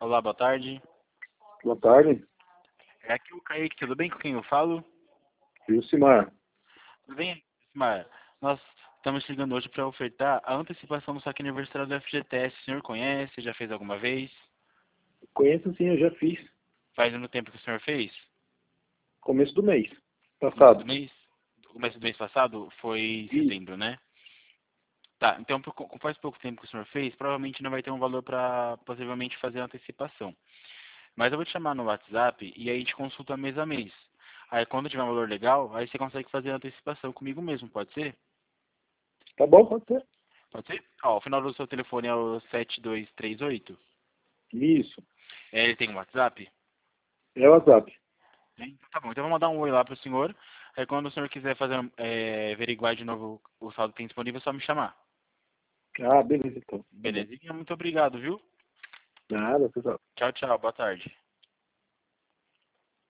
Olá, boa tarde. Boa tarde, É aqui o Kaique, tudo bem? Com quem eu falo? Vilcimar. Tudo bem, Ismar? Nós estamos ligando hoje para ofertar a antecipação do saque aniversário do FGTS. O senhor conhece? Já fez alguma vez? Conheço sim, eu já fiz. Faz muito tempo que o senhor fez? Começo do mês Começo do passado. mês? Começo do mês passado? Foi Isso. setembro, né? Tá, então como faz pouco tempo que o senhor fez, provavelmente não vai ter um valor para possivelmente fazer a antecipação. Mas eu vou te chamar no WhatsApp e aí a gente consulta mês a mês. Aí quando tiver um valor legal, aí você consegue fazer a antecipação comigo mesmo, pode ser? Tá bom, pode ser? Pode ser? Ó, o final do seu telefone é o 7238. Isso. É, ele tem um WhatsApp? É o WhatsApp. Tem? Tá bom, então eu vou mandar um oi lá pro senhor. Aí quando o senhor quiser fazer, averiguar de novo o saldo que tem disponível, é só me chamar. Ah, beleza então. Tá bom. Belezinha? Muito obrigado, viu? Nada, pessoal. Tchau, tchau. Boa tarde.